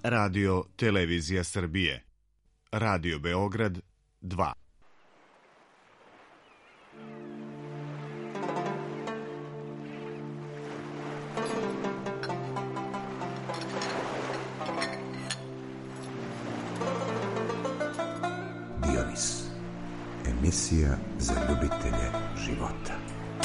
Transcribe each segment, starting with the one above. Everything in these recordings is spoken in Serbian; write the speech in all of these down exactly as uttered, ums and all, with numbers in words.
Radio Televizija Srbije, Radio Beograd dva. Dionis, emisija za ljubitelje života.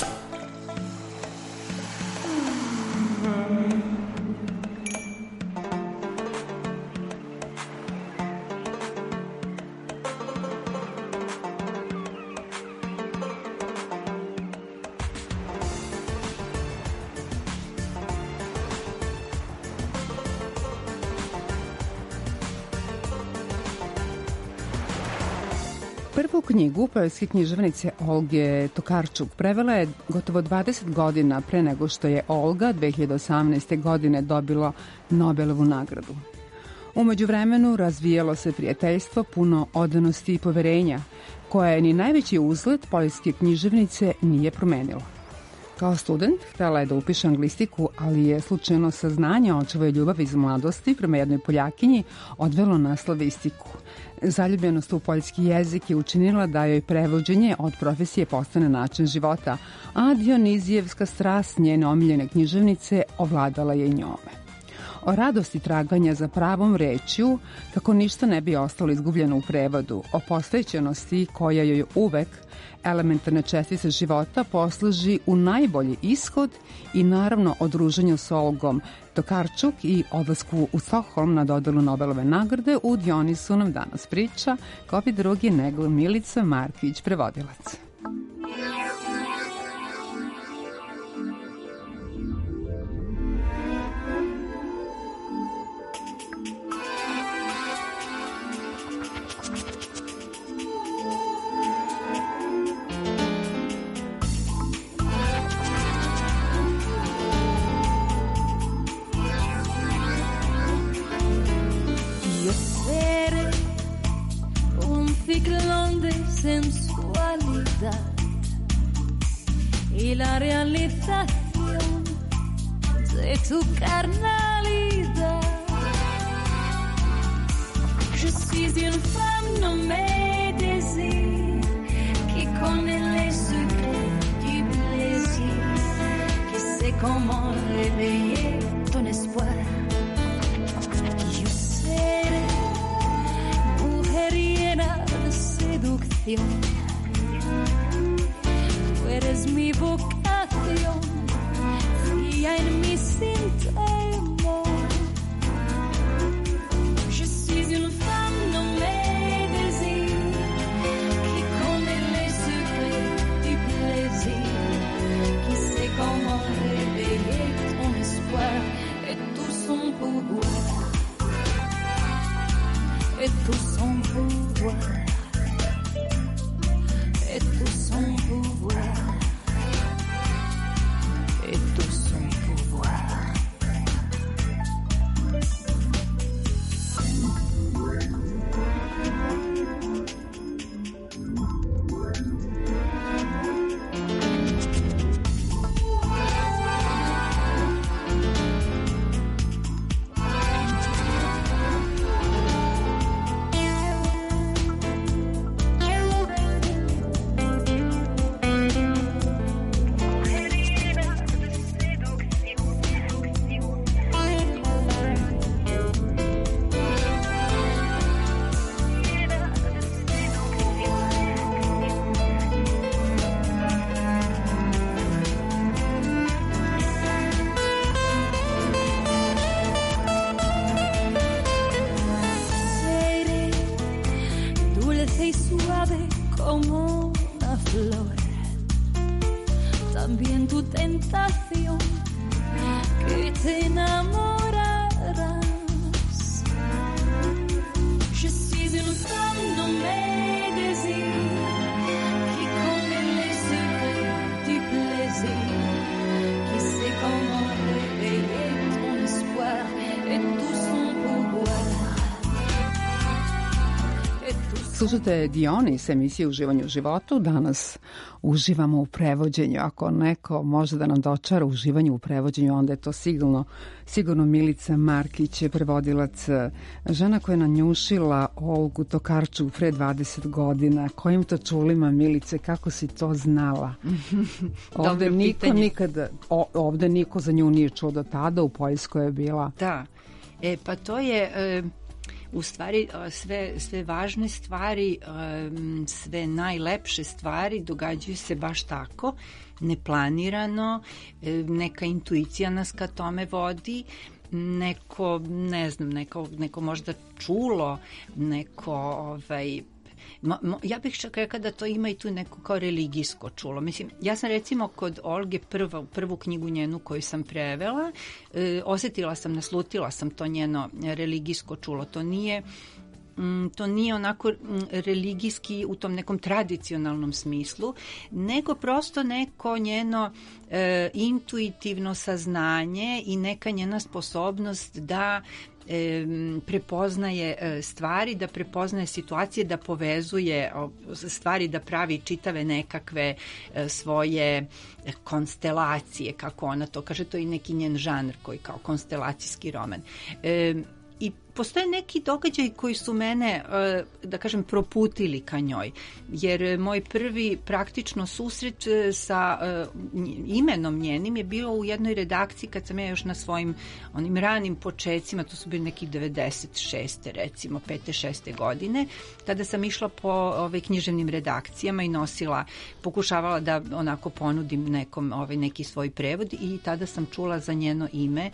Prvu knjigu poetske književnice Olge Tokarčuk prevela je gotovo dvadeset godina pre nego što je Olga dve hiljade osamnaeste. godine dobila Nobelovu nagradu. U međuvremenu razvijalo se prijateljstvo puno odanosti i poverenja, koje ni najveći uzlet poetske književnice nije promenilo. Kao student htela je da upiše anglistiku, ali je slučajno saznanje o očevoj ljubavi iz mladosti prema jednoj Poljakinji odvelo na slavistiku. Zaljubljenost u poljski jezik je učinila da joj prevođenje od profesije postane način života, a Dionizijevska strast njene omiljene književnice ovladala je i njome. O radosti traganja za pravom rečju, kako ništa ne bi ostalo izgubljeno u prevodu, o posvećenosti koja joj uvek elementarne čestice života posluži u najbolji ishod i naravno o druženju s Olgom Tokarčuk i odlasku u Stockholm na dodelu Nobelove nagrade u Dionisu nam danas priča ko bi drugi nego Milica Marković, prevodilac. Sensualidad y la realización de tu carnalidad. Je suis une femme nommée désir qui connaît les secrets du plaisir, qui sait comment réveiller ton espoir. Yo seré mujeriera de seducción. Tú eres mi vocación, fría en mi sin temor. Je suis une femme nommée désir, qui connaît les secrets du plaisir, qui sait comment réveiller ton espoir et tout son pouvoir, et tout son pouvoir. Et tout son pouvoir, et tout son pouvoir. Slušajte Dionis, emisiju Uživanje u životu. Danas uživamo u prevođenju. Ako neko može da nam dočara uživanje u prevođenju, onda je to sigurno, sigurno Milica Markić, prevodilac, žena koja je nanjušila Olgu Tokarčuk pre dvadeset godina. Kojim to čulima, Milice, kako si to znala? Ovde niko pitanje. nikada, o, ovde niko za nju nije čuo do tada, u Poljskoj je bila. Da, e, pa to je... E... U stvari sve, sve važne stvari, sve najlepše stvari događaju se baš tako, neplanirano, neka intuicija nas ka tome vodi, neko, ne znam, neko, neko možda čulo, neko ovaj, Mo, mo, ja bih čak rekao da to ima i tu neko kao religijsko čulo. Mislim, ja sam recimo kod Olge prva, prvu knjigu njenu koju sam prevela, e, osetila sam, naslutila sam to njeno religijsko čulo. To nije to nije onako religijski u tom nekom tradicionalnom smislu, nego prosto neko njeno e, intuitivno saznanje i neka njena sposobnost da e, prepoznaje stvari, da prepoznaje situacije, da povezuje stvari, da pravi čitave nekakve e, svoje konstelacije, kako ona to kaže, to je neki njen žanr koji kao konstelacijski roman. E, I postoje neki događaj koji su mene, da kažem, proputili ka njoj, jer moj prvi praktično susret sa imenom njenim je bilo u jednoj redakciji kad sam ja još na svojim onim ranim počecima, to su bili nekih devedeset šeste recimo, pete šeste godine, tada sam išla po ove, književnim redakcijama i nosila, pokušavala da onako ponudim nekom ovaj, neki svoj prevod i tada sam čula za njeno ime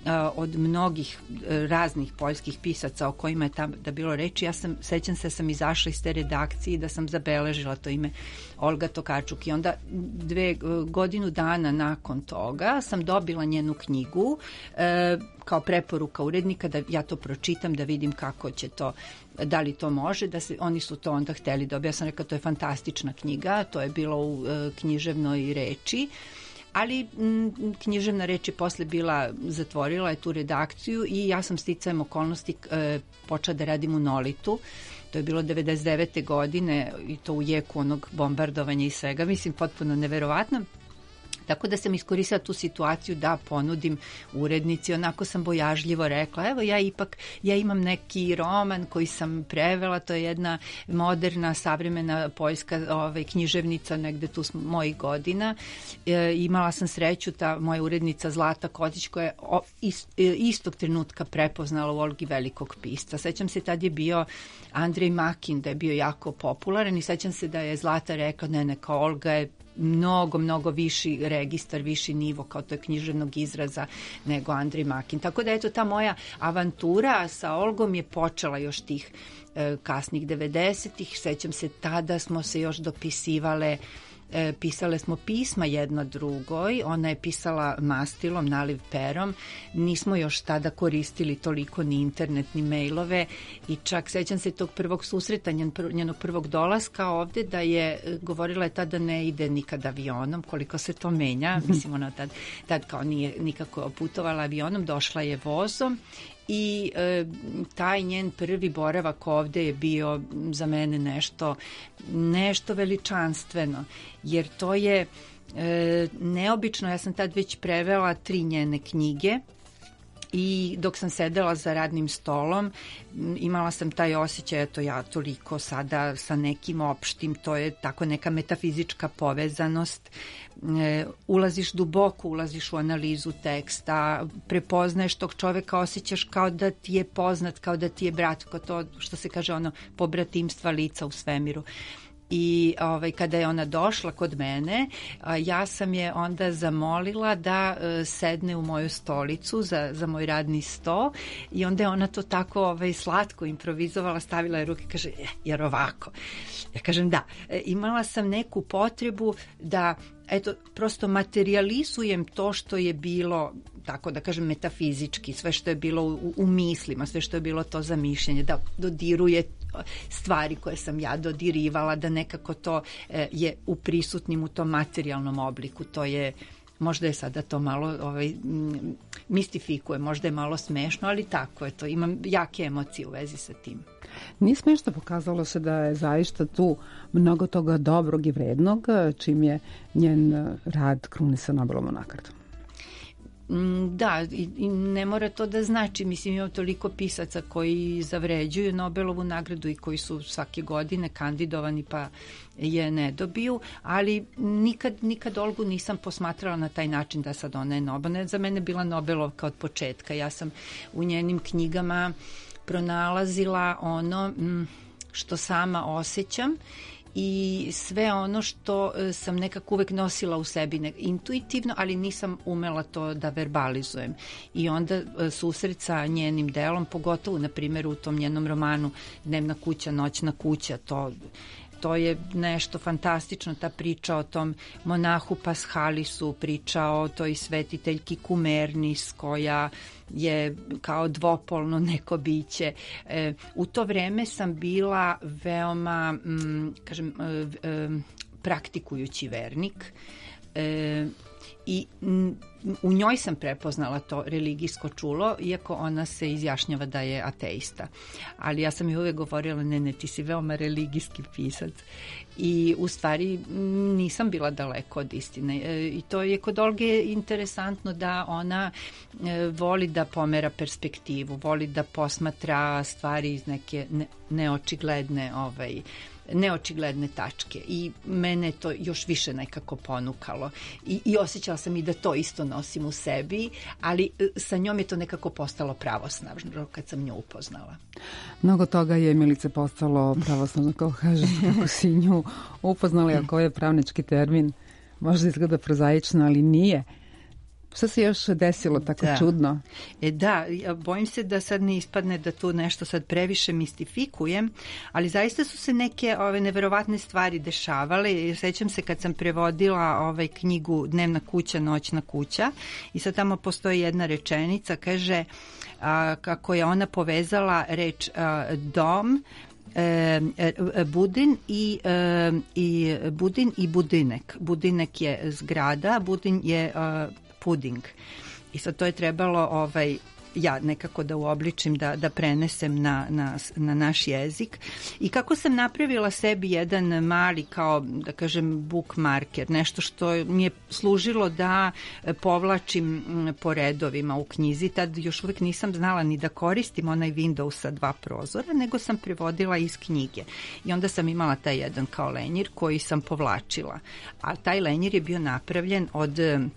od mnogih raznih poljskih pisaca o kojima je tada bilo reči. Ja sam, sećam se, sam izašla iz te redakcije i da sam zabeležila to ime Olga Tokarčuk i onda dve godinu dana nakon toga sam dobila njenu knjigu e, kao preporuka urednika da ja to pročitam, da vidim kako će to, da li to može, da se, oni su to onda hteli da ja sam rekla to je fantastična knjiga, to je bilo u e, književnoj reči. Ali m, književna reč je posle bila, zatvorila je tu redakciju i ja sam sticajem okolnosti e, počela da radim u Nolitu. To je bilo devedeset devete godine i to u jeku onog bombardovanja i svega. Mislim, potpuno neverovatno. Tako da sam iskoristila tu situaciju da ponudim urednici, onako sam bojažljivo rekla, evo ja ipak, ja imam neki roman koji sam prevela, to je jedna moderna, savremena poljska ovaj, književnica, negde tu smo mojih godina. E, imala sam sreću, ta moja urednica Zlata Kotić, koja je o, ist, istog trenutka prepoznala u Olgi velikog pisca. Sećam se, tad je bio Andrej Makin, da je bio jako popularan i sećam se da je Zlata rekla, ne, neka Olga je mnogo, mnogo viši registar, viši nivo kao to je književnog izraza nego Andrej Makin. Tako da eto ta moja avantura sa Olgom je počela još tih e, kasnih devedesetih. Sećam se, tada smo se još dopisivale, e, pisale smo pisma jedna drugoj, ona je pisala mastilom, naliv perom, nismo još tada koristili toliko ni internet, ni mailove i čak sećam se tog prvog susreta, njen, njenog prvog dolaska ovde, da je govorila je tada ne ide nikad avionom, koliko se to menja, mislim ona tad, tad kao nije nikako putovala avionom, došla je vozom i e, taj njen prvi boravak ovde je bio za mene nešto, nešto veličanstveno, jer to je e, neobično. Ja sam tad već prevela tri njene knjige i dok sam sedela za radnim stolom imala sam taj osjećaj, eto ja toliko sada sa nekim opštim, to je tako neka metafizička povezanost, e, ulaziš duboko, ulaziš u analizu teksta, prepoznaješ tog čoveka, osjećaš kao da ti je poznat, kao da ti je brat, kao to što se kaže ono pobratimstva lica u svemiru. I ovaj, kada je ona došla kod mene, a, ja sam je onda zamolila da a, sedne u moju stolicu za, za moj radni sto i onda je ona to tako ovaj, slatko improvizovala, stavila je ruke i kaže, e, jer ovako. Ja kažem da, e, imala sam neku potrebu da eto, prosto materializujem to što je bilo, tako da kažem, metafizički, sve što je bilo u, u mislima, sve što je bilo to za mišljenje, da dodiruje stvari koje sam ja dodirivala, da nekako to e, je u prisutnim u tom materijalnom obliku. To je, možda je sada to malo ovaj, mistifikuje, možda je malo smešno, ali tako je to. Imam jake emocije u vezi sa tim. Nije smešno, pokazalo se da je zaista tu mnogo toga dobrog i vrednog, čim je njen rad krunisan Nobelovom nagradom. Da, i, i ne mora to da znači, mislim, imamo toliko pisaca koji zavređuju Nobelovu nagradu i koji su svake godine kandidovani pa je ne dobiju, ali nikad, nikad Olgu nisam posmatrala na taj način da sad ona je Nobel. Za mene bila Nobelovka od početka. Ja sam u njenim knjigama pronalazila ono što sama osjećam i sve ono što sam nekako uvek nosila u sebi intuitivno, ali nisam umela to da verbalizujem. I onda susret sa njenim delom, pogotovo na primjer u tom njenom romanu Dnevna kuća, noćna kuća, to to je nešto fantastično, ta priča o tom monahu Paschalisu, priča o toj svetiteljki Kumernis koja je kao dvopolno neko biće. E, u to vreme sam bila veoma, m, kažem, e, e, praktikujući vernik. E, i m, u njoj sam prepoznala to religijsko čulo, iako ona se izjašnjava da je ateista. Ali ja sam joj uvek govorila, ne, ne, ti si veoma religijski pisac. I u stvari nisam bila daleko od istine. E, I to je kod Olge interesantno da ona e, voli da pomera perspektivu, voli da posmatra stvari iz neke ne, neočigledne ovaj, neočigledne tačke i mene to još više nekako ponukalo i, i osjećala sam i da to isto nosim u sebi, ali sa njom je to nekako postalo pravosnažno kad sam nju upoznala. Mnogo toga je, Milice, postalo pravosnažno, kao kažeš, kako si nju upoznala, ako je pravnički termin, možda izgleda prozaično, ali nije. Šta se još desilo tako da. čudno? E da, ja bojim se da sad ne ispadne da tu nešto sad previše mistifikujem, ali zaista su se neke ove neverovatne stvari dešavale. Sećam se kad sam prevodila ovaj knjigu Dnevna kuća, noćna kuća i sad tamo postoji jedna rečenica, kaže a, kako je ona povezala reč a, dom, E, e, budin i, e, i budin i budinek. Budinek je zgrada, budin je e, puding. I sad to je trebalo ovaj, ja nekako da uobličim, da, da prenesem na, na, na naš jezik. I kako sam napravila sebi jedan mali, kao da kažem, bookmarker, nešto što mi je služilo da povlačim po redovima u knjizi. Tad još uvijek nisam znala ni da koristim onaj Windows sa dva prozora, nego sam prevodila iz knjige. I onda sam imala taj jedan kao lenjir koji sam povlačila. A taj lenjir je bio napravljen od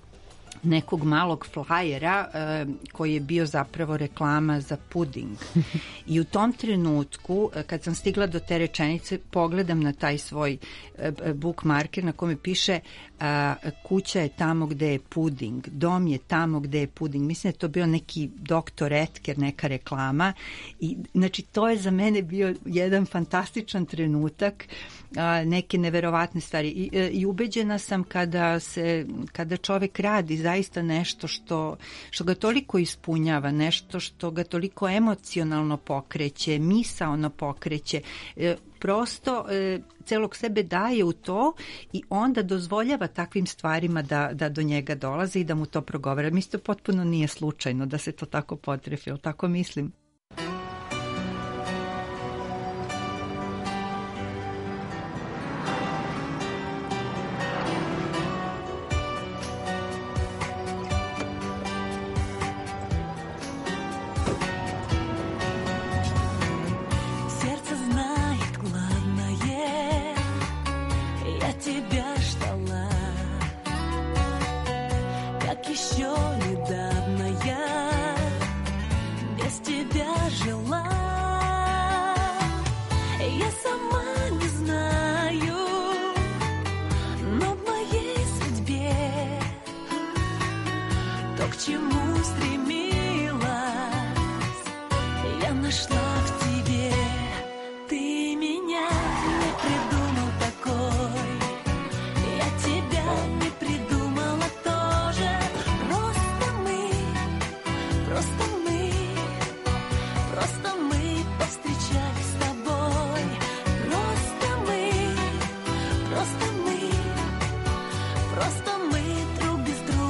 nekog malog flajera e, koji je bio zapravo reklama za puding. I u tom trenutku, kad sam stigla do te rečenice, pogledam na taj svoj e, bookmarker na kome piše a, kuća je tamo gde je puding, dom je tamo gde je puding. Mislim da je to bio neki doktor Etker, neka reklama. I, znači, to je za mene bio jedan fantastičan trenutak, a, neke neverovatne stvari. I, i ubeđena sam kada, se, kada čovek radi zaista nešto što, što ga toliko ispunjava, nešto što ga toliko emocionalno pokreće, misaono pokreće, e, prosto e, celog sebe daje u to i onda dozvoljava takvim stvarima da, da do njega dolaze i da mu to progovara. Mislim, to potpuno nije slučajno da se to tako potrefi, ali tako mislim.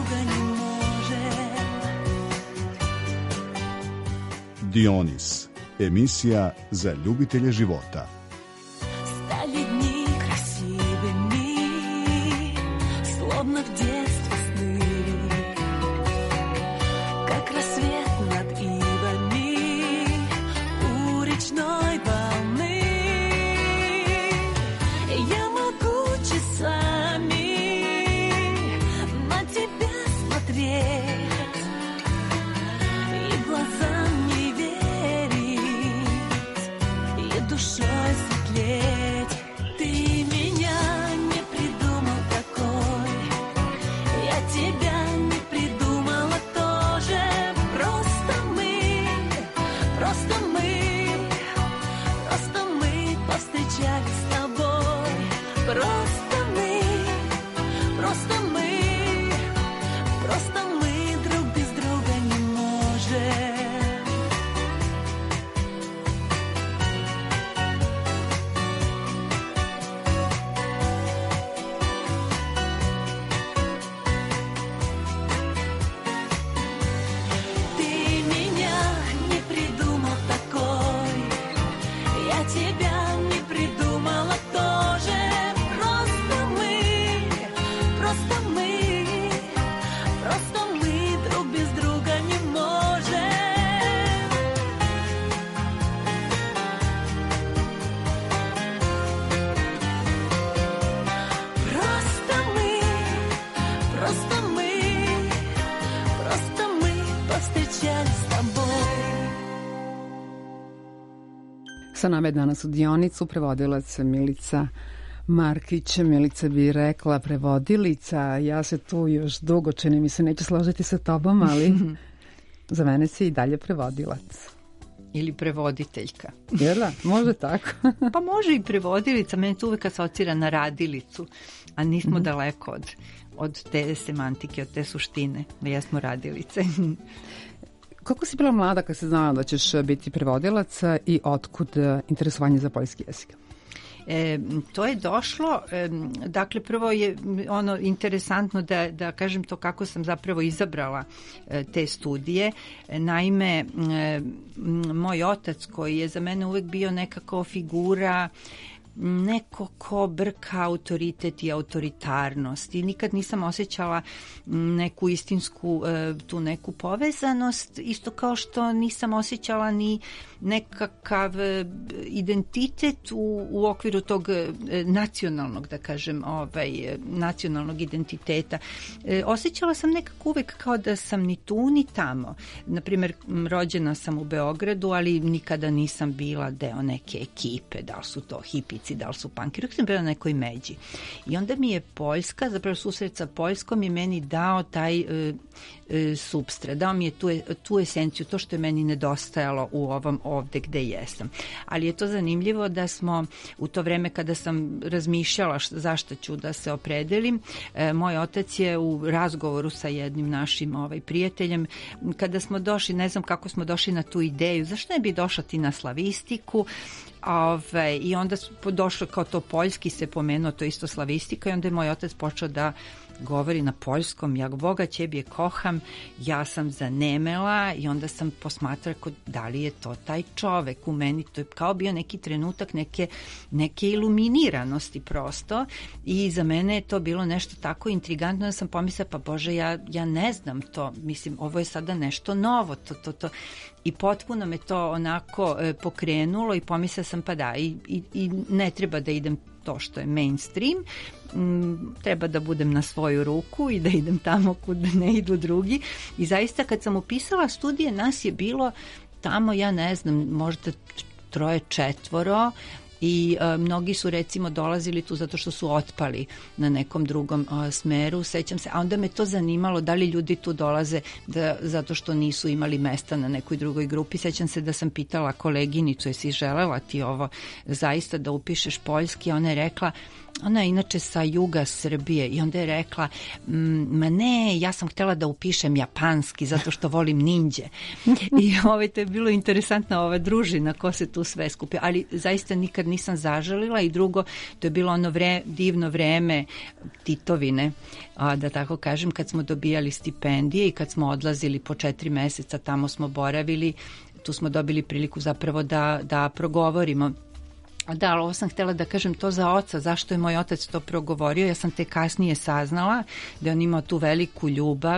Dionis, Emisija za ljubitelje života. Стали дни красивыми, словно в детстве сны, как рассвет над ивами у речной волны. Я могу часами на тебя смотреть и глазам не верить, и душой светлеть. Ты меня не придумал такой, я тебя не придумала тоже. Просто мы, просто мы, просто мы повстречались с тобой. Просто мы, просто мы, просто мы друг без друга не можем. Ты меня не придумал такой, я тебя не придумала тоже. Просто мы, просто мы, просто мы друг без друга не можем. Просто мы, просто мы, просто мы повстречались с тобой. Sa nama je danas u dionicu prevodilac Milica Markić. Milica bi rekla prevodilica, ja se tu još dugo, čini mi se, neću složiti sa tobom, ali za mene si i dalje prevodilac. Ili prevoditeljka. Jel da? Može tako? Pa može i prevodilica, meni to uvek asocira na radilicu, a nismo daleko od, od te semantike, od te suštine, da jesmo radilice. Koliko si bila mlada kad si znala da ćeš biti prevodilac i otkud e, interesovanje za poljski jezik? E, to je došlo, e, dakle prvo je ono interesantno da, da kažem to kako sam zapravo izabrala e, te studije. E, naime, e, moj otac koji je za mene uvek bio nekako figura, neko ko brka autoritet i autoritarnost i nikad nisam osjećala neku istinsku tu neku povezanost, isto kao što nisam osjećala ni nekakav identitet u, u okviru tog nacionalnog, da kažem, ovaj, nacionalnog identiteta. Osjećala sam nekako uvek kao da sam ni tu ni tamo. Naprimer, rođena sam u Beogradu, ali nikada nisam bila deo neke ekipe, da li su to hipici, da li su punkiri, uvijek sam bila na nekoj međi. I onda mi je Poljska, zapravo susret sa Poljskom je meni dao taj e, e, substrat, dao mi je tu, tu esenciju, to što je meni nedostajalo u ovom ovde gde jesam. Ali je to zanimljivo da smo u to vreme kada sam razmišljala zašto ću da se opredelim, e, moj otac je u razgovoru sa jednim našim ovaj, prijateljem, kada smo došli, ne znam kako smo došli na tu ideju, zašto ne bi došla ti na slavistiku, Ove, i onda došlo kao to poljski se pomenuo, to isto slavistika i onda je moj otac počeo da govori na poljskom, jak Boga ćebje kocham, ja sam zanemela i onda sam posmatrala da li je to taj čovek u meni, to je kao bio neki trenutak neke, neke iluminiranosti prosto i za mene je to bilo nešto tako intrigantno da sam pomislila, pa Bože, ja, ja ne znam to, mislim, ovo je sada nešto novo, to, to, to. I potpuno me to onako e, pokrenulo i pomislila sam pa da i, i, i ne treba da idem to što je mainstream, m, treba da budem na svoju ruku i da idem tamo kud ne idu drugi i zaista kad sam upisala studije nas je bilo tamo, ja ne znam, možda troje, četvoro i a, mnogi su recimo dolazili tu zato što su otpali na nekom drugom a, smeru, sećam se, a onda me to zanimalo da li ljudi tu dolaze da, zato što nisu imali mesta na nekoj drugoj grupi. Sećam se da sam pitala koleginicu, jesi želela ti ovo zaista da upišeš poljski, ona je rekla, ona je inače sa juga Srbije i onda je rekla, ma ne, ja sam htjela da upišem japanski zato što volim ninđe. I ovaj, to je bilo interesantna ova družina ko se tu sve skupio, ali zaista nikad nisam zažalila i drugo, to je bilo ono vre, divno vreme Titovine, a, da tako kažem, kad smo dobijali stipendije i kad smo odlazili po četiri meseca, tamo smo boravili. tu smo dobili priliku zapravo da, da progovorimo. Da, ali ovo sam htjela da kažem to za oca, zašto je moj otac to progovorio, ja sam te kasnije saznala da je on imao tu veliku ljubav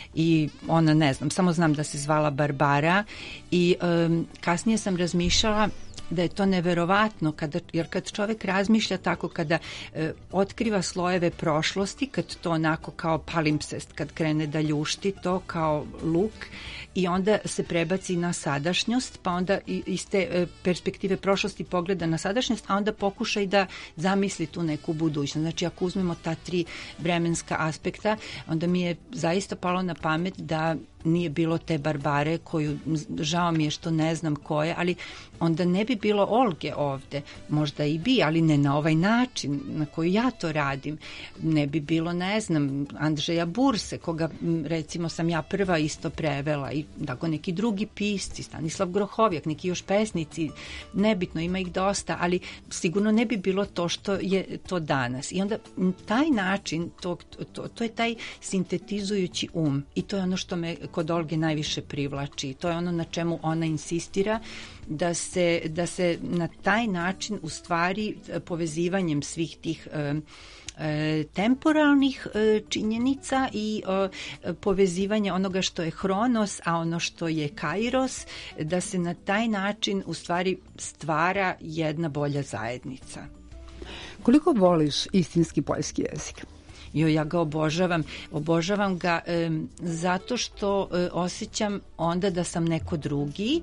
i ona, ne znam, samo znam da se zvala Barbara i um, kasnije sam razmišljala da je to neverovatno, kada, jer kad čovjek razmišlja tako, kada e, otkriva slojeve prošlosti, kad to onako kao palimpsest, kad krene da ljušti to kao luk i onda se prebaci na sadašnjost, pa onda iz te e, perspektive prošlosti pogleda na sadašnjost, a onda pokuša i da zamisli tu neku budućnost. Znači, ako uzmemo ta tri vremenska aspekta, onda mi je zaista palo na pamet da nije bilo te Barbare koju, žao mi je što ne znam ko je, ali onda ne bi bilo Olge ovde, možda i bi, ali ne na ovaj način na koji ja to radim. Ne bi bilo, ne znam, Andreja Burse, koga recimo sam ja prva isto prevela i tako neki drugi pisci, Stanislav Grohovjak, neki još pesnici, nebitno, ima ih dosta, ali sigurno ne bi bilo to što je to danas. I onda taj način, to, to, to je taj sintetizujući um i to je ono što me kod Olge najviše privlači. To je ono na čemu ona insistira, da se, da se na taj način u stvari povezivanjem svih tih e, e, temporalnih e, činjenica i e, povezivanje onoga što je Hronos, a ono što je Kairos, da se na taj način u stvari stvara jedna bolja zajednica. Koliko voliš istinski poljski jezik? Jo, ja ga obožavam. Obožavam ga um, zato što uh, osjećam onda da sam neko drugi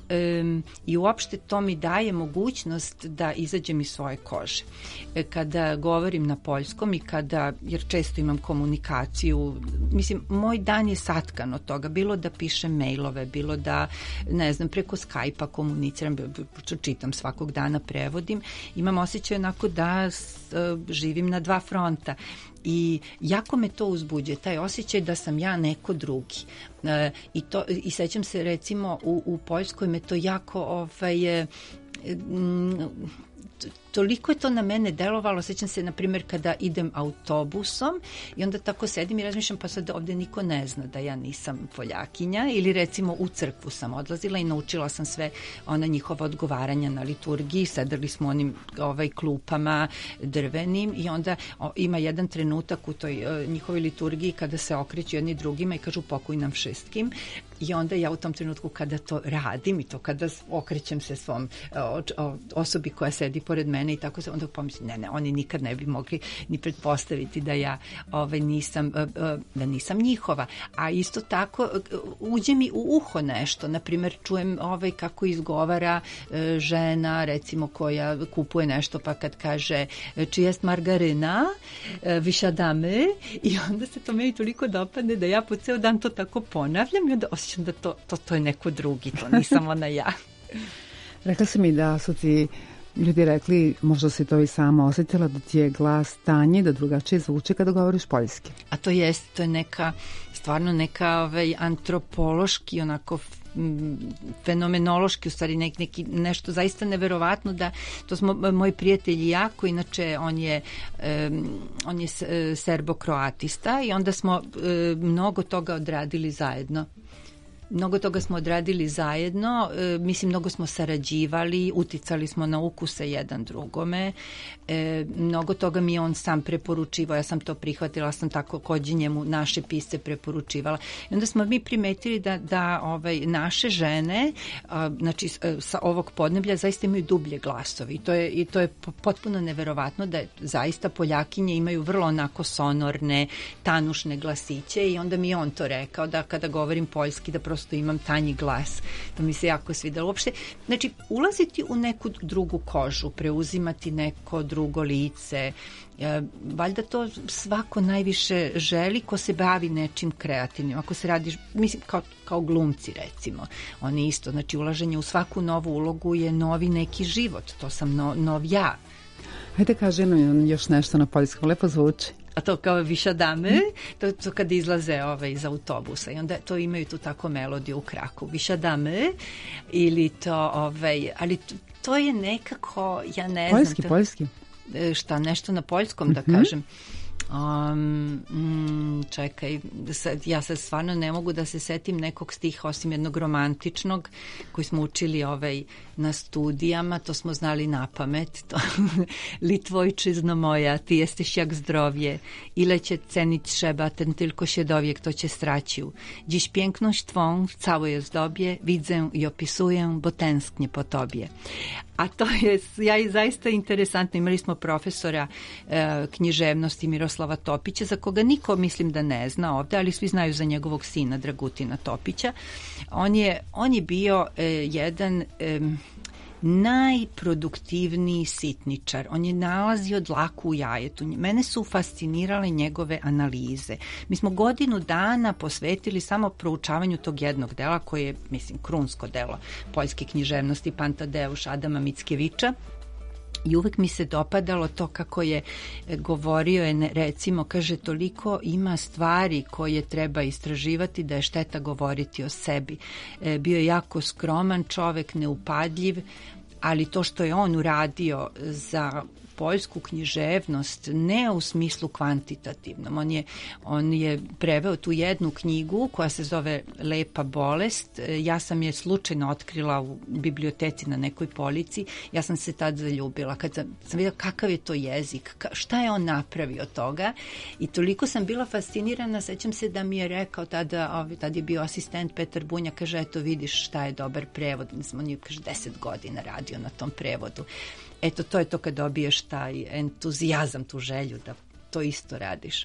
um, i uopšte to mi daje mogućnost da izađem iz svoje kože. E, kada govorim na poljskom i kada, jer često imam komunikaciju, mislim, moj dan je satkan od toga, bilo da pišem mailove, bilo da, ne znam, preko Skype-a komuniciram, čitam svakog dana, prevodim, imam osjećaj onako da uh, živim na dva fronta. I jako me to uzbuđuje, taj osjećaj da sam ja neko drugi. E, i, to, i sećam se recimo u, u Poljskoj me to jako ovaj, e, m, toliko je to na mene delovalo, sećam se na primjer kada idem autobusom i onda tako sedim i razmišljam pa sad ovdje niko ne zna da ja nisam Poljakinja, ili recimo u crkvu sam odlazila i naučila sam sve ona njihova odgovaranja na liturgiji, sedeli smo onim ovaj klupama drvenim i onda o, ima jedan trenutak u toj o, njihovoj liturgiji kada se okreću jedni drugima i kažu pokoj nam šestkim. I onda ja u tom trenutku kada to radim i to kada okrećem se svom o, o, osobi koja sedi pored mene i tako se, onda pomislim, ne, ne, oni nikad ne bi mogli ni pretpostaviti da ja ovaj, nisam, da nisam njihova. A isto tako uđe mi u uho nešto, na primjer čujem ovaj, kako izgovara žena, recimo koja kupuje nešto pa kad kaže či jest margarina, višadame, i onda se to meni toliko dopadne da ja po ceo dan to tako ponavljam i onda osjećam da to, to, to je neko drugi, to nisam ona ja. Rekla si mi da su ti ljudi rekli, možda si to i sama osjetila, da ti je glas tanji, da drugačije zvuči kada govoriš poljski. A to jest, to je neka, stvarno neka ovaj, antropološki, onako fenomenološki, u stvari nek, neki, nešto zaista neverovatno, da to smo moji prijatelji jako, inače on je um, on je serbo-kroatista i onda smo um, mnogo toga odradili zajedno. Mnogo toga smo odradili zajedno, e, mislim, mnogo smo sarađivali, uticali smo na ukuse jedan drugome, e, mnogo toga mi je on sam preporučivao, ja sam to prihvatila, sam tako kod njemu naše pisce preporučivala. I onda smo mi primetili da, da ovaj, naše žene, a, znači sa ovog podneblja, zaista imaju dublje glasovi. I to je, i to je potpuno neverovatno da je, zaista Poljakinje imaju vrlo onako sonorne, tanušne glasiće i onda mi je on to rekao da kada govorim poljski da prosto imam tanji glas. To mi se jako svidelo. Uopšte, znači, ulaziti u neku drugu kožu, preuzimati neko drugo lice, e, valjda to svako najviše želi ko se bavi nečim kreativnim. Ako se radi, mislim, kao, kao glumci recimo, oni isto, znači ulaženje u svaku novu ulogu je novi neki život, to sam no, nov ja. Hajde kaži nam još nešto na poljskom, lepo zvuči. A to kao višadame, to, to kad izlaze ove iz autobusa i onda to imaju tu tako melodiju u kraku. Višadame ili to, ovaj, ali to, to je nekako, ja ne poljski, znam. To, poljski. šta, nešto na poljskom da mm-hmm. kažem. Um, mm, čekaj, sad, ja sad stvarno ne mogu da se setim nekog stiha osim jednog romantičnog koji smo učili ovaj, na studijama, to smo znali na pamet. To, Litvojčizno moja, ti jesteś jak zdrowie, ile cię cenić trzeba, ten tylko się dowie, kto cię stracił. Dziś piękność twą w całej ozdobie widzę i opisuję, bo tęsknię po tobie. A to je ja, zaista interesantno. Imali smo profesora e, književnosti Miroslava Topića, za koga niko mislim da ne zna ovde, ali svi znaju za njegovog sina Dragutina Topića. On je, on je bio e, jedan... E, najproduktivniji sitničar. On je nalazio dlaku u jajetu. Mene su fascinirale njegove analize. Mi smo godinu dana posvetili samo proučavanju tog jednog dela koje je, mislim, krunsko delo poljske književnosti Pantadeuš Adama Mickiewicza. I uvek mi se dopadalo to kako je govorio, je, recimo, kaže, toliko ima stvari koje treba istraživati da je šteta govoriti o sebi. E, bio je jako skroman čovek, neupadljiv, ali to što je on uradio za poljsku književnost, ne u smislu kvantitativnom. On je, on je preveo tu jednu knjigu koja se zove Lepa bolest. Ja sam je slučajno otkrila u biblioteci na nekoj polici. Ja sam se tad zaljubila. Kad sam, sam vidjela kakav je to jezik, ka, šta je on napravio od toga. I toliko sam bila fascinirana. Sećam se da mi je rekao tada, tad je bio asistent Petar Bunja, kaže, eto vidiš šta je dobar prevod. On je, kaže, deset godina radio na tom prevodu. Eto, to je to kad dobiješ taj entuzijazam, tu želju da to isto radiš.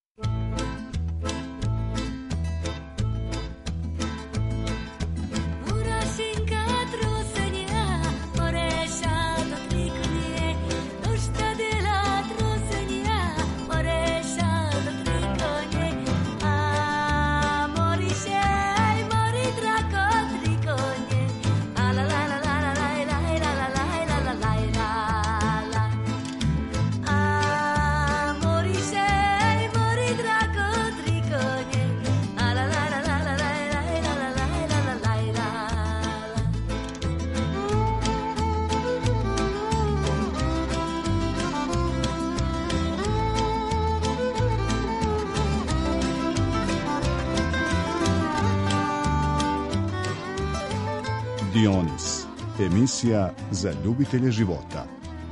Dionis, emisija za ljubitelje života.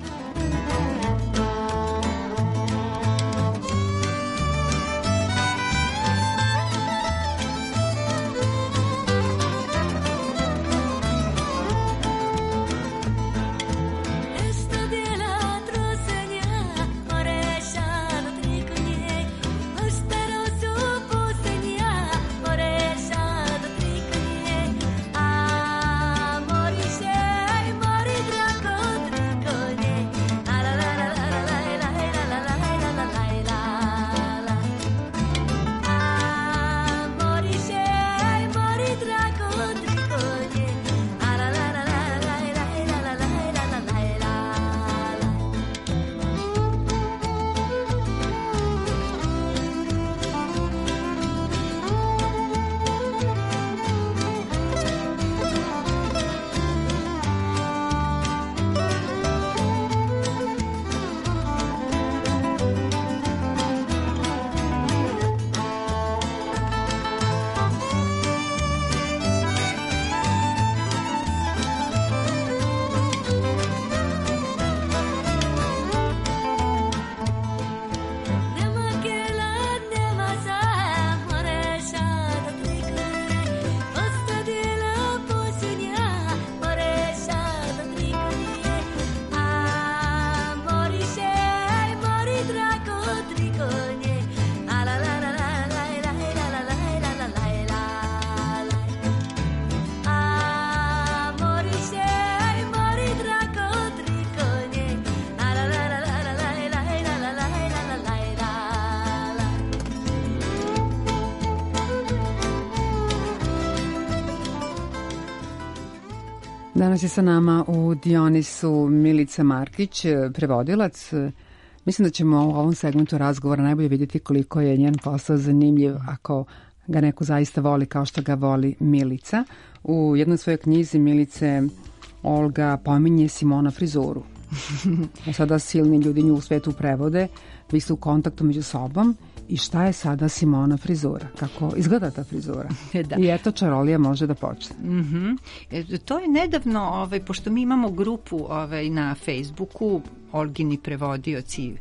Danas je sa nama u Dionisu Milica Markić, prevodilac. Mislim da ćemo u ovom segmentu razgovora najbolje vidjeti koliko je njen posao zanimljiv ako ga neko zaista voli kao što ga voli Milica. U jednoj svojoj knjizi Milice Olga pominje Simona frizuru. A sada silni ljudi nju u svetu prevode, vi ste u kontaktu među sobom i šta je sada Simona frizura? Kako izgleda ta frizura? Da. I eto čarolija može da počne. Mm-hmm. E, to je nedavno, ovaj, pošto mi imamo grupu ovaj, na Facebooku, Olgini prevodioci,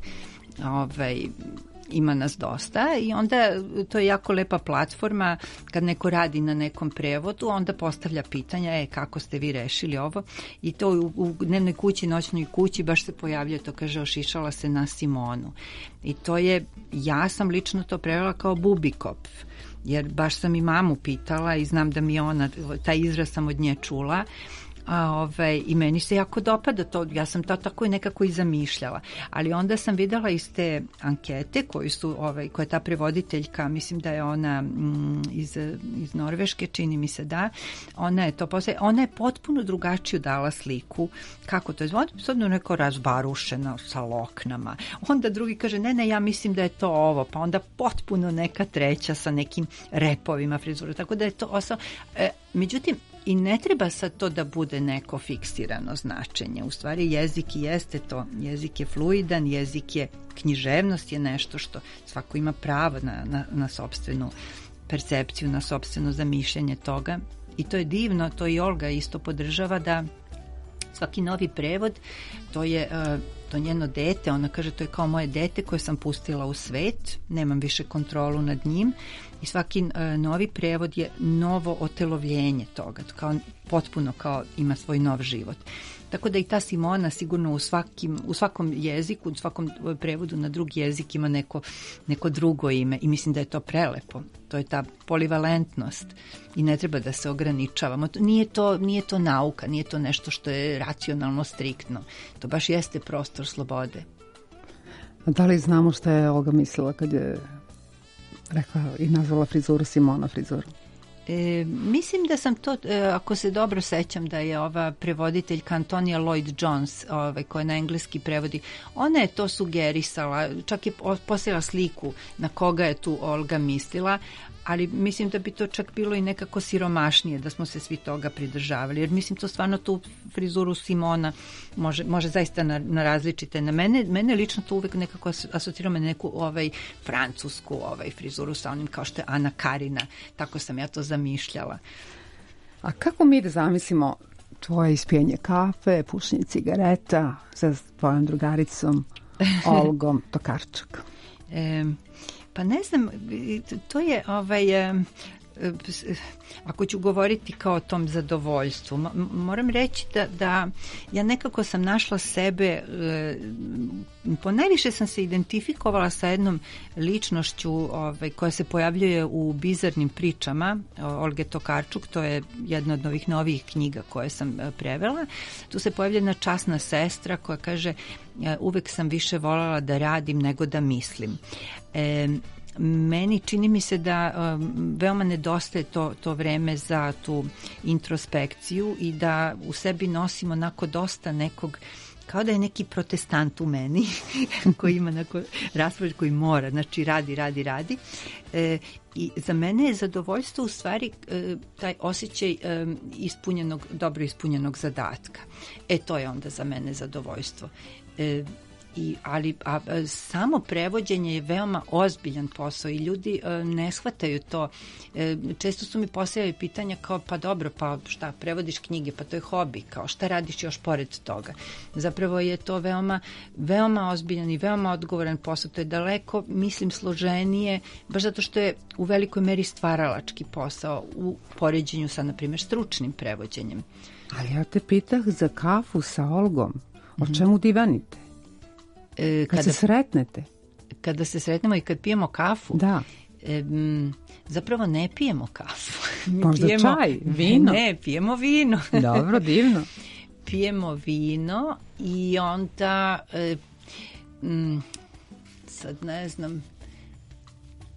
ovaj, ima nas dosta i onda to je jako lepa platforma kad neko radi na nekom prevodu, onda postavlja pitanja, e, kako ste vi rešili ovo, i to u, u dnevnoj kući, noćnoj kući baš se pojavljuje to, kaže, ošišala se na Simonu. I to je, ja sam lično to prevela kao bubikop, jer baš sam i mamu pitala i znam da mi je ona, taj izraz sam od nje čula, a, ovaj, i meni se jako dopada to, ja sam to tako i nekako i zamišljala, ali onda sam videla iz te ankete koju su, ovaj, koja je ta prevoditeljka, mislim da je ona mm, iz, iz Norveške, čini mi se da, ona je to posle, ona je potpuno drugačiju dala sliku, kako to je, ona je neko razbarušena sa loknama, onda drugi kaže, ne, ne, ja mislim da je to ovo, pa onda potpuno neka treća sa nekim repovima frizura, tako da je to osao, e, međutim, i ne treba sad to da bude neko fiksirano značenje. U stvari jezik i jeste to. Jezik je fluidan, jezik je, književnost je nešto što svako ima pravo na, na, na sopstvenu percepciju, na sopstveno zamišljanje toga. I to je divno, to i Olga isto podržava, da svaki novi prevod, to je to njeno dete, ona kaže, to je kao moje dete koje sam pustila u svet, nemam više kontrolu nad njim, i svaki novi prevod je novo otelovljenje toga, kao, potpuno kao ima svoj nov život. Tako da i ta Simona sigurno u, svakim, u svakom jeziku, u svakom prevodu na drugi jezik ima neko, neko drugo ime i mislim da je to prelepo. To je ta polivalentnost i ne treba da se ograničavamo. Nije to, nije to nauka, nije to nešto što je racionalno, striktno. To baš jeste prostor slobode. A da li znamo šta je Olga mislila kad je rekla i nazvala frizuru Simona frizuru? E, mislim da sam to, e, ako se dobro sećam, da je ova prevoditeljka Antonija Lloyd-Jones, ovaj, koja na engleski prevodi, ona je to sugerisala, čak je poslala sliku na koga je tu Olga mislila, ali mislim da bi to čak bilo i nekako siromašnije da smo se svi toga pridržavali, jer mislim to stvarno tu frizuru Simona može, može zaista na, na različite. Na mene, mene lično to uvek nekako asocira me neku ovaj, francusku ovaj, frizuru sa onim kao što je Ana Karina, tako sam ja to zamišljala. A kako mi da zamislimo tvoje ispijenje kafe, pušenje cigareta sa tvojom drugaricom Olgom Tokarczuk? E, Pa ne znam, to je ovaj, ako ću govoriti kao o tom zadovoljstvu, moram reći da, da ja nekako sam našla sebe, ponajviše sam se identifikovala sa jednom ličnošću ovaj, koja se pojavljuje u bizarnim pričama Olge Tokarczuk, to je jedna od novih novih knjiga koje sam prevela. Tu se pojavlja jedna časna sestra koja kaže, uvek sam više voljela da radim nego da mislim. E, meni čini mi se da um, veoma nedostaje to, to vreme za tu introspekciju i da u sebi nosimo onako dosta nekog, kao da je neki protestant u meni koji ima onako raspored koji mora, znači radi, radi, radi. E, i za mene je zadovoljstvo u stvari e, taj osjećaj e, ispunjenog, dobro ispunjenog zadatka. E to je onda za mene zadovoljstvo. E, I, ali a, a, samo prevođenje je veoma ozbiljan posao i ljudi a, ne shvataju to. E, često su mi postavljali pitanja kao, pa dobro, pa šta, prevodiš knjige, pa to je hobi, kao šta radiš još pored toga. Zapravo je to veoma, veoma ozbiljan i veoma odgovoran posao. To je daleko, mislim, složenije, baš zato što je u velikoj meri stvaralački posao u poređenju sa, na primjer, stručnim prevođenjem. Ali ja te pitah za kafu sa Olgom. O čemu divanite? E, kad se sretnete? Kada se sretnemo i kad pijemo kafu? Da. E, m, zapravo ne pijemo kafu. Možda pijemo, čaj, vino? Ne, pijemo vino. Dobro, divno. Pijemo vino i onda e, m, sad ne znam,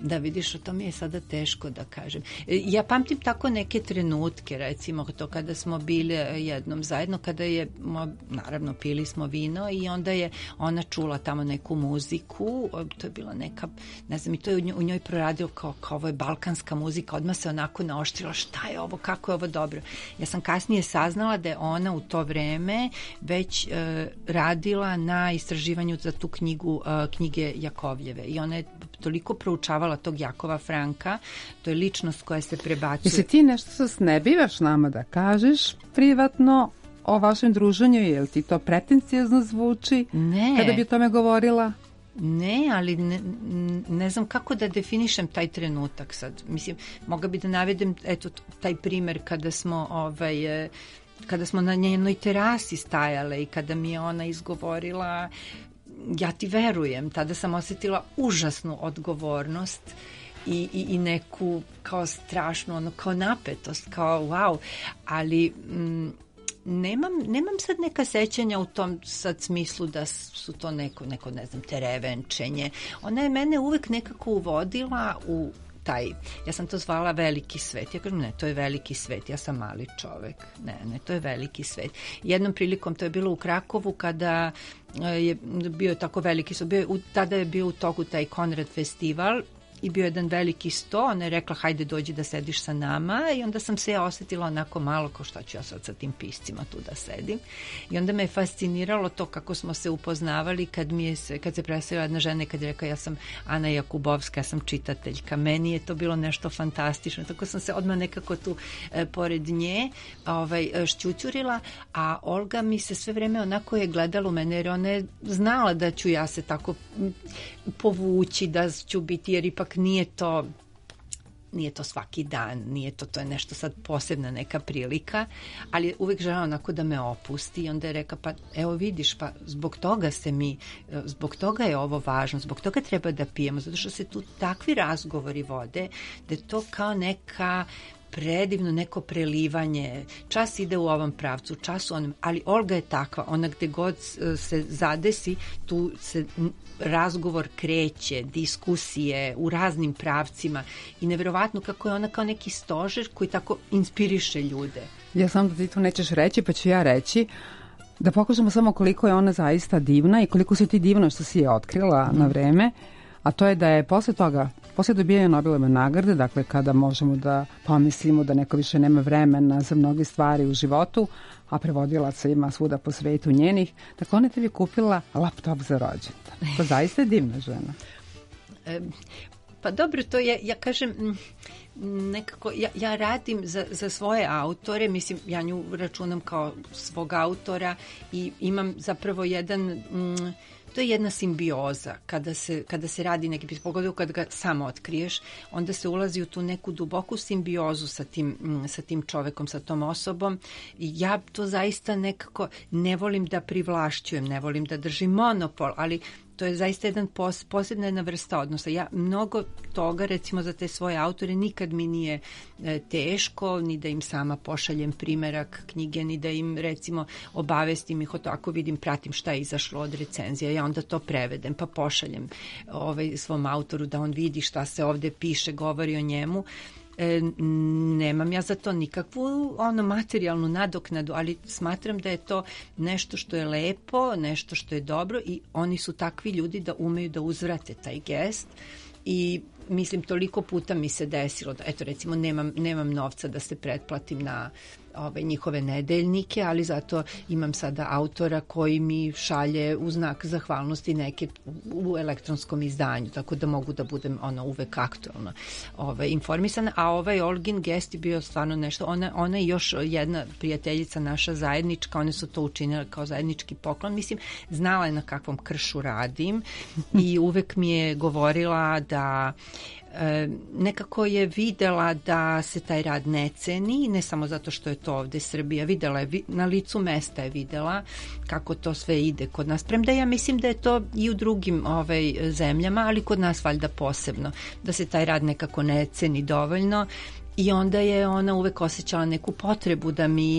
Da, vidiš, to mi je sada teško da kažem. Ja pamtim tako neke trenutke, recimo to kada smo bili jednom zajedno, kada je, naravno, pili smo vino i onda je ona čula tamo neku muziku, to je bila neka, ne znam, i to je u njoj proradio kao, kao ovo je balkanska muzika, odmah se onako naoštrila, šta je ovo, kako je ovo dobro. Ja sam kasnije saznala da je ona u to vreme već e, radila na istraživanju za tu knjigu, e, knjige Jakovljeve i ona je toliko proučavala tog Jakova Franka, to je ličnost koja se prebacuje. Jesi ti nešto se ne bivaš nama da kažeš privatno o vašem druženju, je li ti to pretencijozno zvuči? Ne. Kada bi o tome govorila? Ne, ali ne, ne znam kako da definišem taj trenutak sad. Mislim, moga bi da navedem eto taj primer kada smo ovaj, kada smo na njenoj terasi stajale i kada mi je ona izgovorila ja ti verujem, tada sam osjetila užasnu odgovornost i, i, i neku kao strašnu, ono, kao napetost, kao wow, ali m, nemam, nemam sad neka sećanja u tom sad smislu da su to neko, neko ne znam, terevenčenje. Ona je mene uvek nekako uvodila u taj, ja sam to zvala veliki svet. Ja kažem, ne, to je veliki svet, ja sam mali čovek. Ne, ne, to je veliki svet. Jednom prilikom, to je bilo u Krakovu, kada je bio tako veliki svet, bio, tada je bio u toku taj Konrad festival i bio jedan veliki sto, ona je rekla hajde dođi da sediš sa nama i onda sam se ja osetila onako malo kao šta ću ja sad sa tim piscima tu da sedim i onda me je fasciniralo to kako smo se upoznavali kad mi je se, kad se predstavila jedna žena i kad je rekla ja sam Ana Jakubovska, ja sam čitateljka, meni je to bilo nešto fantastično, tako sam se odmah nekako tu e, pored nje ovaj, šćućurila, a Olga mi se sve vreme onako je gledala u mene jer ona je znala da ću ja se tako povući, da ću biti, jer ipak nije to nije to svaki dan, nije to, to je nešto sad posebna neka prilika, ali uvek žela onako da me opusti i onda je reka, pa evo vidiš, pa zbog toga se mi, zbog toga je ovo važno, zbog toga treba da pijemo, zato što se tu takvi razgovori vode, da je to kao neka predivno neko prelivanje, čas ide u ovom pravcu, čas u onom, ali Olga je takva, ona gde god se zadesi, tu se razgovor kreće, diskusije u raznim pravcima i neverovatno kako je ona kao neki stožer koji tako inspiriše ljude. Ja sam da ti to nećeš reći, pa ću ja reći da pokažemo samo koliko je ona zaista divna i koliko si ti divna što si je otkrila mm. na vreme, a to je da je posle toga, posle dobijanja Nobelove nagrade, dakle kada možemo da pomislimo da neko više nema vremena za mnoge stvari u životu, a prevodilaca ima svuda po svetu njenih, dakle ona je tebi kupila laptop za rođendan. To zaista je divna žena. E, pa dobro, to je, ja kažem, nekako, ja, ja radim za, za svoje autore, mislim, ja nju računam kao svog autora i imam zapravo jedan... Mm, to je jedna simbioza kada se, kada se radi neki pis, pogotovo kad ga samo otkriješ, onda se ulazi u tu neku duboku simbiozu sa tim, sa tim čovekom, sa tom osobom. I ja to zaista nekako ne volim da privlašćujem, ne volim da držim monopol, ali to je zaista jedan pos, posebna jedna vrsta odnosa. Ja mnogo toga, recimo za te svoje autore, nikad mi nije e, teško, ni da im sama pošaljem primerak knjige, ni da im recimo obavestim ih o to, ako vidim, pratim šta je izašlo od recenzija, ja onda to prevedem, pa pošaljem ovaj, svom autoru da on vidi šta se ovde piše, govori o njemu. E, nemam ja za to nikakvu ono materijalnu nadoknadu, ali smatram da je to nešto što je lepo, nešto što je dobro i oni su takvi ljudi da umeju da uzvrate taj gest i mislim toliko puta mi se desilo da eto recimo nemam, nemam novca da se pretplatim na ove njihove nedeljnike, ali zato imam sada autora koji mi šalje u znak zahvalnosti neke u elektronskom izdanju, tako da mogu da budem ono uvek aktualno ove, informisana, a ovaj Olgin gest je bio stvarno nešto, ona, ona i još jedna prijateljica naša zajednička, one su to učinile kao zajednički poklon, mislim, znala je na kakvom kršu radim i uvek mi je govorila da E, nekako je videla da se taj rad ne ceni, ne samo zato što je to ovde Srbija, videla je, na licu mesta je videla kako to sve ide kod nas, premda ja mislim da je to i u drugim ovaj, zemljama, ali kod nas valjda posebno, da se taj rad nekako ne ceni dovoljno i onda je ona uvek osjećala neku potrebu da mi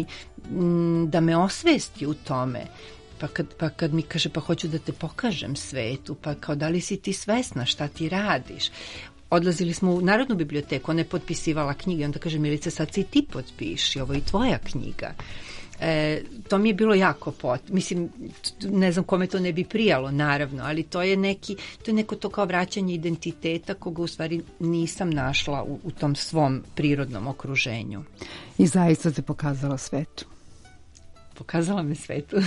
da me osvesti u tome. Pa kad, pa kad mi kaže pa hoću da te pokažem svetu, pa kao da li si ti svesna šta ti radiš? odlazili smo u Narodnu biblioteku, ona je potpisivala knjige, onda kaže Milica, sad si ti potpiši, ovo je tvoja knjiga. E, to mi je bilo jako pot. Mislim, ne znam kome to ne bi prijalo, naravno, ali to je neki, to je neko to kao vraćanje identiteta koga u stvari nisam našla u, u tom svom prirodnom okruženju. I zaista se pokazala svetu. Pokazala me svetu.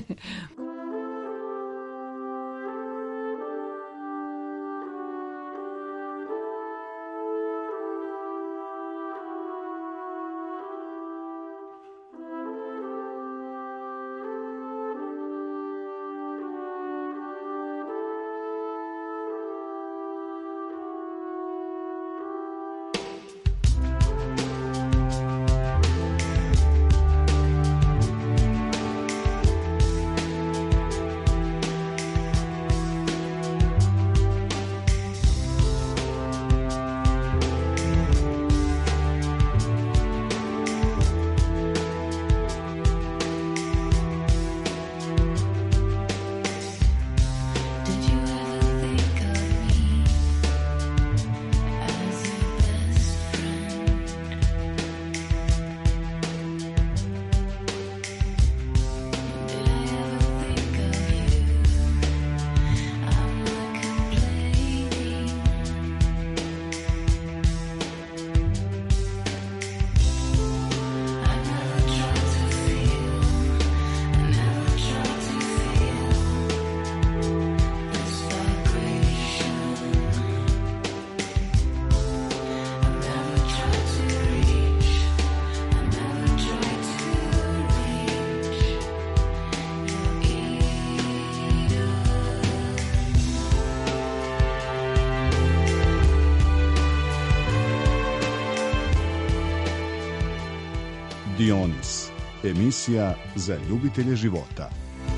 Dionis, emisija za ljubitelje života.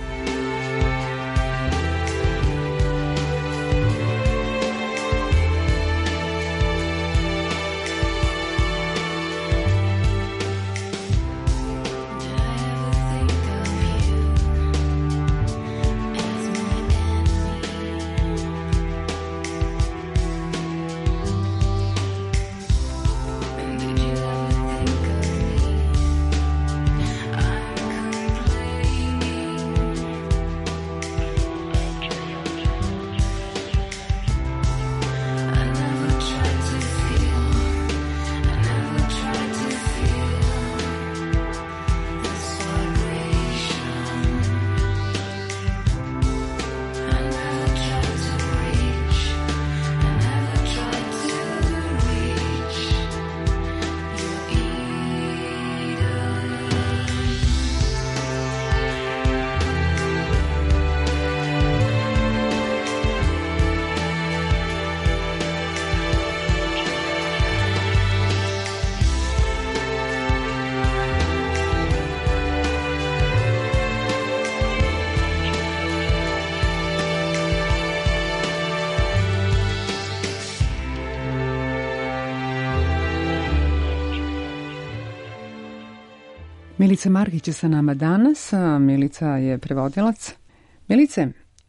Milica Margić je sa nama danas. Milica je prevodilac. Milice,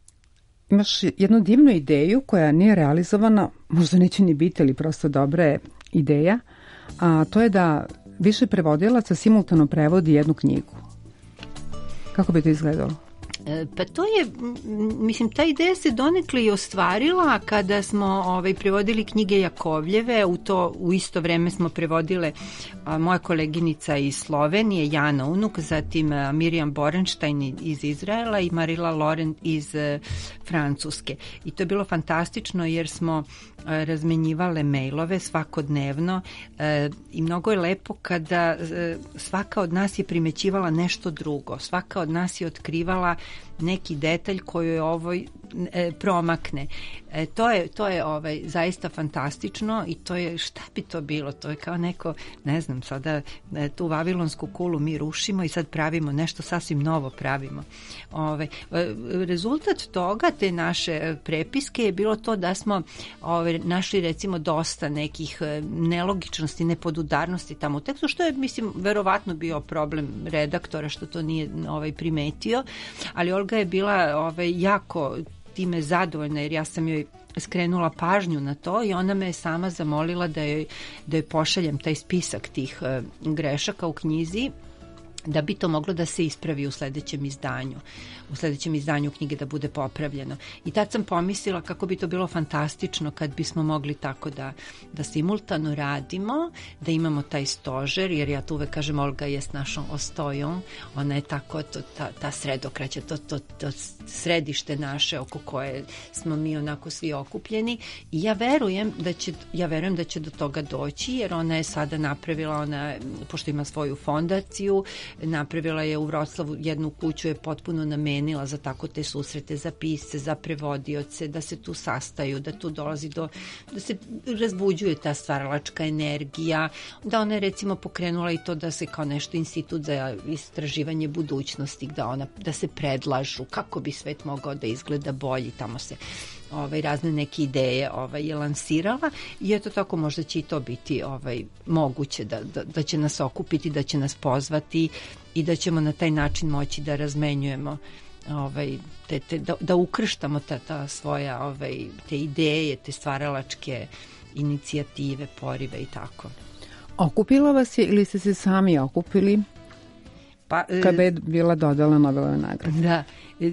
imaš jednu divnu ideju koja nije realizovana, možda neće ni biti, ali prosto dobra je ideja, a to je da više prevodilaca simultano prevodi jednu knjigu. Kako bi to izgledalo? Pa to je, mislim, ta ideja se donekle i ostvarila kada smo ovaj, prevodili knjige Jakovljeve, u to u isto vreme smo prevodile a, moja koleginica iz Slovenije, Jana Unuk, zatim a, Mirjam Borenštajn iz Izraela i Marila Laurent iz a, Francuske. I to je bilo fantastično jer smo a, razmenjivale mailove svakodnevno a, i mnogo je lepo kada a, svaka od nas je primećivala nešto drugo, svaka od nas je otkrivala neki detalj koji je ovoj e, promakne. E, to je, to je ovaj, zaista fantastično i to je, šta bi to bilo? To je kao neko, ne znam, sada e, tu vavilonsku kulu mi rušimo i sad pravimo nešto sasvim novo pravimo. Ovaj, e, rezultat toga, te naše prepiske je bilo to da smo ovaj, našli recimo dosta nekih e, nelogičnosti, nepodudarnosti tamo u tekstu, što je, mislim, verovatno bio problem redaktora što to nije ovaj, primetio, ali Olga je bila ovaj, jako time zadovoljna jer ja sam joj skrenula pažnju na to i ona me je sama zamolila da joj, da joj pošaljem taj spisak tih uh, grešaka u knjizi, da bi to moglo da se ispravi u sledećem izdanju, u sledećem izdanju knjige da bude popravljeno. I tad sam pomislila kako bi to bilo fantastično kad bismo mogli tako da, da simultano radimo, da imamo taj stožer, jer ja tu uvek kažem Olga je s našom ostojom, ona je tako to, ta, ta sredokraća, to, to, to središte naše oko koje smo mi onako svi okupljeni i ja verujem da će, ja verujem da će do toga doći, jer ona je sada napravila, ona, pošto ima svoju fondaciju, napravila je u Vroclavu jednu kuću, je potpuno namenila za tako te susrete, za pisce, za prevodioce, da se tu sastaju, da tu dolazi do, da se razbuđuje ta stvaralačka energija, da ona je recimo pokrenula i to da se kao nešto institut za istraživanje budućnosti, da, ona, da se predlažu kako bi svet mogao da izgleda bolji, tamo se ovaj, razne neke ideje ovaj, je lansirala i eto tako možda će i to biti ovaj, moguće da, da, da će nas okupiti, da će nas pozvati i da ćemo na taj način moći da razmenjujemo ovaj, te, te, da, da ukrštamo ta, ta svoja ovaj, te ideje, te stvaralačke inicijative, porive i tako. Okupila vas je ili ste se sami okupili pa, kada je bila dodala Nobelove nagrade? Da,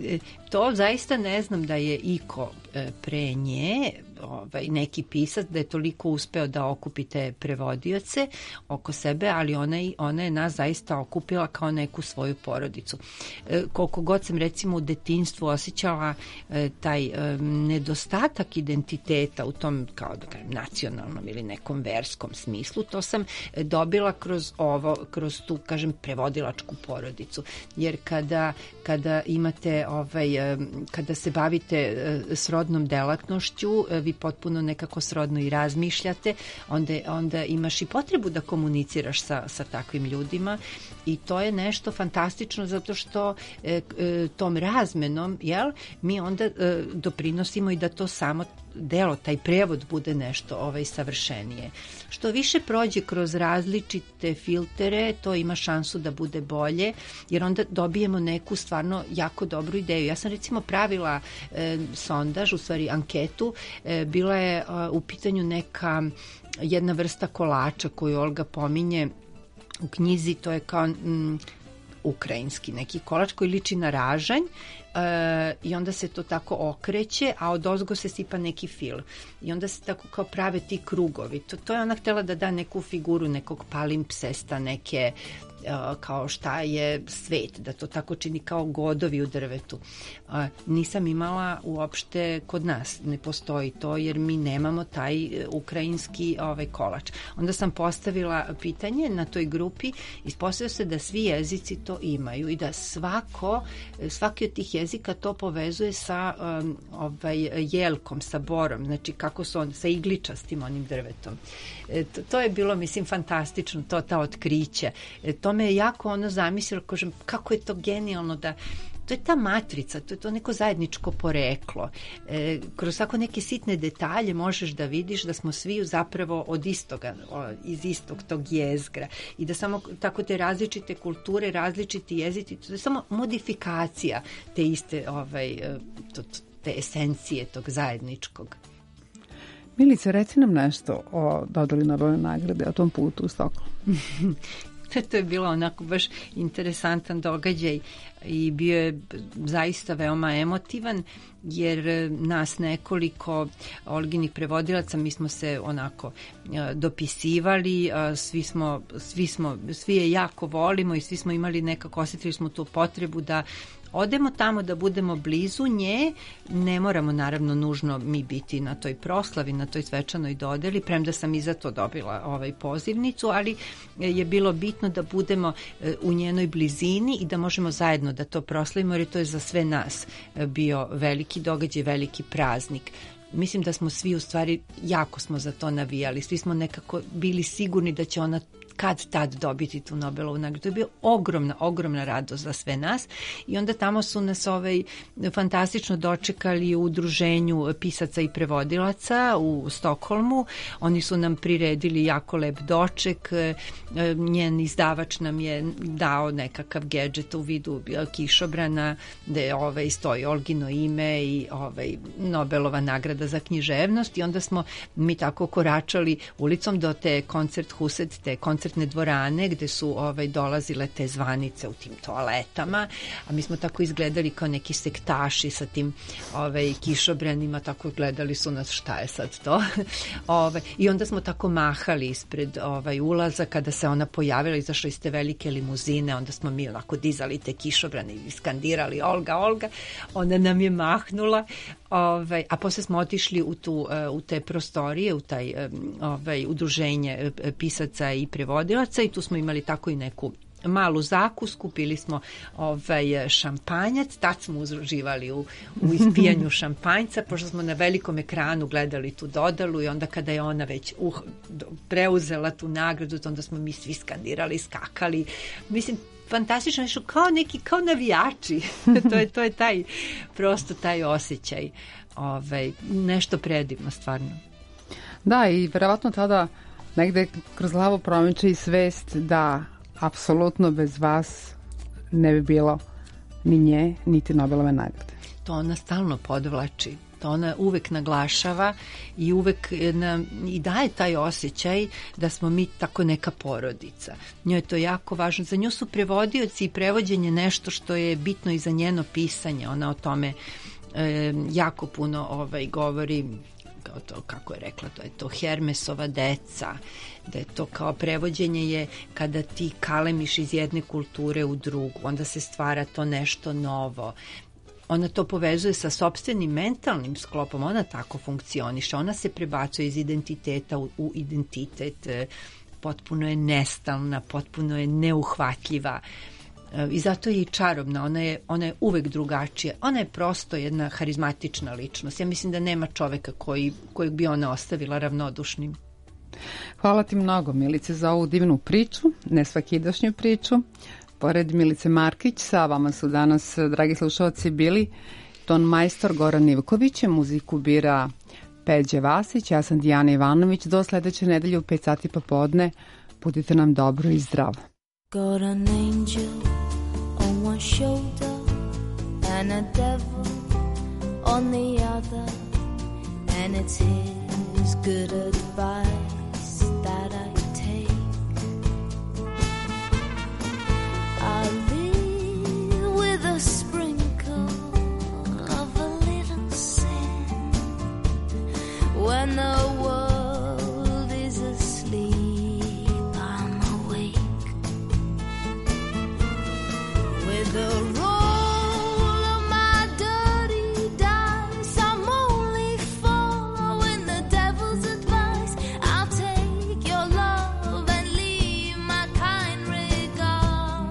to zaista ne znam da je iko pre nje, ovaj, neki pisac, da je toliko uspeo da okupi te prevodioce oko sebe, ali ona, ona je nas zaista okupila kao neku svoju porodicu. E, koliko god sam recimo u detinjstvu osjećala e, taj e, nedostatak identiteta u tom kao da kažem nacionalnom ili nekom verskom smislu, to sam dobila kroz ovo, kroz tu kažem prevodilačku porodicu. Jer kada, kada imate ovaj, kada se bavite srodnom delatnošću, vi potpuno nekako srodno i razmišljate, onda, onda imaš i potrebu da komuniciraš sa, sa takvim ljudima i to je nešto fantastično zato što e, e, tom razmenom, jel, mi onda e, doprinosimo i da to samo delo, taj prevod bude nešto ovaj savršenije. Što više prođe kroz različite filtere, to ima šansu da bude bolje, jer onda dobijemo neku stvarno jako dobru ideju. Ja sam recimo pravila e, sondaž, u stvari anketu, e, bila je e, u pitanju neka jedna vrsta kolača koju Olga pominje u knjizi, to je kao m, ukrajinski neki kolač koji liči na ražanj, e, i onda se to tako okreće, a od ozgo se sipa neki fil i onda se tako kao prave ti krugovi. To, to je ona htjela da da neku figuru nekog palimpsesta, neke kao šta je svet, da to tako čini kao godovi u drvetu. Nisam imala uopšte kod nas, ne postoji to jer mi nemamo taj ukrajinski ovaj kolač. Onda sam postavila pitanje na toj grupi, ispostavilo se da svi jezici to imaju i da svako, svaki od tih jezika to povezuje sa um, ovaj jelkom, sa borom, znači kako su on, sa igličastim onim drvetom. E, to, to je bilo, mislim, fantastično, to ta otkrića. E, to me je jako ono zamislilo, kažem, kako je to genijalno da to je ta matrica, to je to neko zajedničko poreklo. E, kroz svako neke sitne detalje možeš da vidiš da smo svi zapravo od istoga, iz istog tog jezgra i da samo tako te različite kulture, različiti jezici, to je samo modifikacija te iste ovaj, to, te esencije tog zajedničkog. Milica, reci nam nešto o dodali Nobelove nagrade, o tom putu u Stokholm. To je bilo onako baš interesantan događaj i bio je zaista veoma emotivan jer nas nekoliko Olginih prevodilaca, mi smo se onako dopisivali, svi smo, svi smo, svi je jako volimo i svi smo imali nekako, osjetili smo tu potrebu da odemo tamo, da budemo blizu nje, ne moramo naravno nužno mi biti na toj proslavi, na toj svečanoj dodeli, premda sam i za to dobila ovaj pozivnicu, ali je bilo bitno da budemo u njenoj blizini i da možemo zajedno da to proslavimo, jer to je za sve nas bio veliki događaj, veliki praznik. Mislim da smo svi u stvari, jako smo za to navijali, svi smo nekako bili sigurni da će ona kad tad dobiti tu Nobelovu nagradu. To je bio ogromna, ogromna radost za sve nas i onda tamo su nas ovaj, fantastično dočekali u udruženju pisaca i prevodilaca u Stokholmu. Oni su nam priredili jako lep doček, njen izdavač nam je dao nekakav gadget u vidu kišobrana gde ovaj, stoji Olgino ime i ovaj, Nobelova nagrada za književnost i onda smo mi tako koračali ulicom do te koncert huset, te koncertne dvorane gde su ovaj, dolazile te zvanice u tim toaletama, a mi smo tako izgledali kao neki sektaši sa tim ovaj, kišobranima, tako gledali su nas šta je sad to. ovaj, I onda smo tako mahali ispred ovaj, ulaza kada se ona pojavila, izašla iz te velike limuzine, onda smo mi onako dizali te kišobrane i skandirali Olga, Olga, ona nam je mahnula, ovaj, a posle smo otišli u, tu, u te prostorije, u taj ovaj, udruženje pisaca i prevodilaca i tu smo imali tako i neku malu zakusku, pili smo ovaj, šampanjac, tad smo uživali u, u ispijanju šampanjca, pošto smo na velikom ekranu gledali tu dodalu i onda kada je ona već uh, preuzela tu nagradu, onda smo mi svi skandirali, skakali. Mislim, fantastično, nešto kao neki, kao navijači. to, je, to je taj, prosto taj osjećaj. Ovaj, nešto predivno, stvarno. Da, i verovatno tada negde kroz glavu promiče i svest da apsolutno bez vas ne bi bilo ni nje, niti Nobelove nagrade. To ona stalno podvlači. To ona uvek naglašava i uvek na, i daje taj osjećaj da smo mi tako neka porodica. Njoj je to jako važno. Za nju su prevodioci i prevođenje nešto što je bitno i za njeno pisanje. Ona o tome e, jako puno ovaj, govori, kao to, kako je rekla, to je to Hermesova deca, da je to kao prevođenje je kada ti kalemiš iz jedne kulture u drugu, onda se stvara to nešto novo. Ona to povezuje sa sopstvenim mentalnim sklopom, ona tako funkcioniše, ona se prebacuje iz identiteta u, u identitet, potpuno je nestalna, potpuno je neuhvatljiva i zato je i čarobna, ona je, ona je uvek drugačija, ona je prosto jedna harizmatična ličnost. Ja mislim da nema čoveka koji, kojeg bi ona ostavila ravnodušnim. Hvala ti mnogo, Milice, za ovu divnu priču, nesvakidašnju priču. Pored Milice Markić, sa vama su danas, dragi slušalci, bili ton majstor Goran Ivković, muziku bira Peđe Vasić, ja sam Dijana Ivanović. Do sledeće nedelje u pet sati popodne. Budite nam dobro i zdravo. Got an angel on one shoulder and a devil on the other, and it's his good advice that I I live with a sprinkle of a little sin. When the world is asleep, I'm awake with the roll of my dirty dice. I'm only following the devil's advice. I'll take your love and leave my kind regard.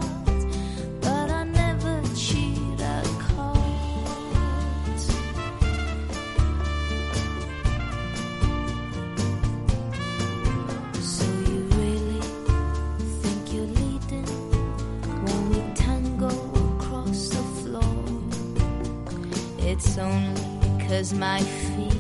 It's only 'cause my feet